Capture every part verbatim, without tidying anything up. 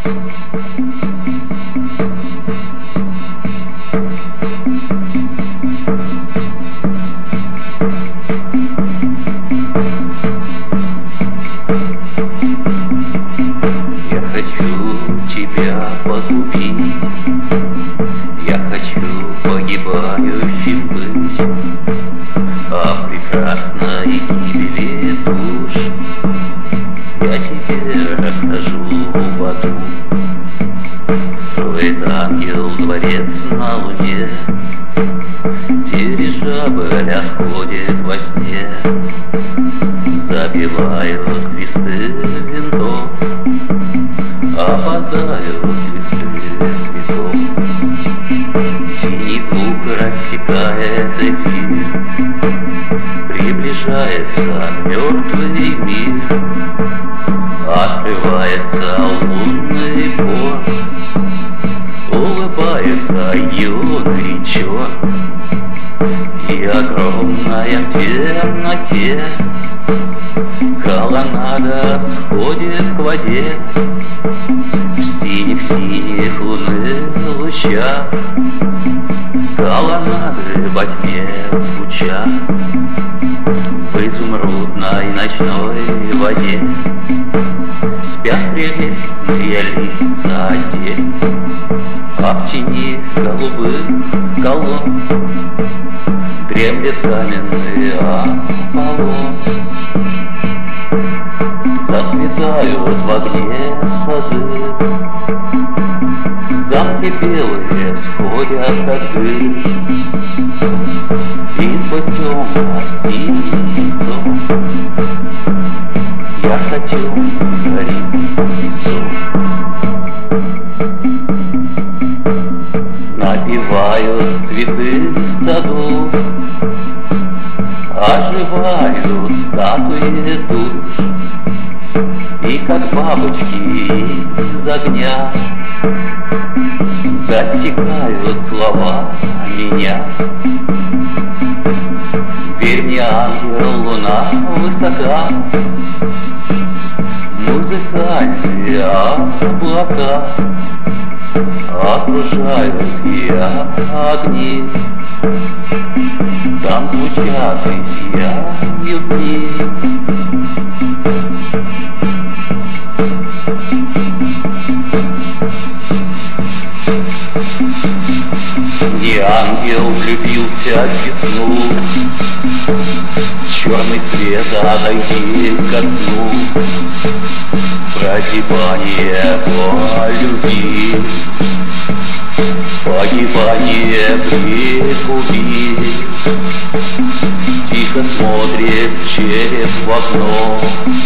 Я хочу тебя погубить, я хочу погибающим быть, о прекрасной гибели душ я тебе расскажу в аду. Строит ангел дворец на луне, дирижабль отходит во сне, забивают кресты винтов, опадают листы цветов. Синий звук рассекает эфир, приближается мертвый мир, открывается лунный порт, улыбается юный черт. И огромная в темноте колоннада сходит к воде, в синих-синих лунных лучах колоннады во тьме звучат. В изумрудной ночной воде спят прелестные лица дев, а в тени голубых колонн дремлет каменный Аполлон. Зацветают в огне сады, замки белые сходят как дым, и сквозь темно-синий сон ярко-темный горит песок. Напевают цветы в саду, оживают статуи душ, и как бабочки из огня достигают слова меня. Верь мне, ангел, луна высока, музыкальные облака окружают я огни, там звучат и сияют дни. Синий ангел влюбился в весну, черный свет, отойди ко сну, прозябание по любви, погибание прикуби. Тихо смотрит череп в окно,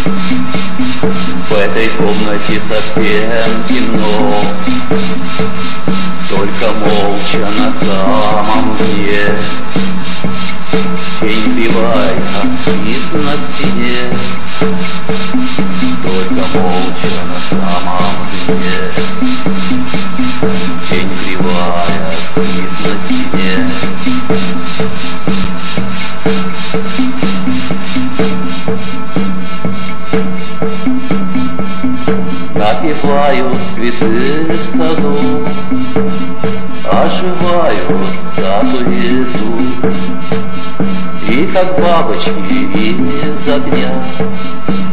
в этой комнате совсем темно, только молча на самом дне тень кривая спит на стене, только молча на самом дне тень кривая спит на стене. Напевают цветы в саду, оживают статуи душ, и как бабочки из огня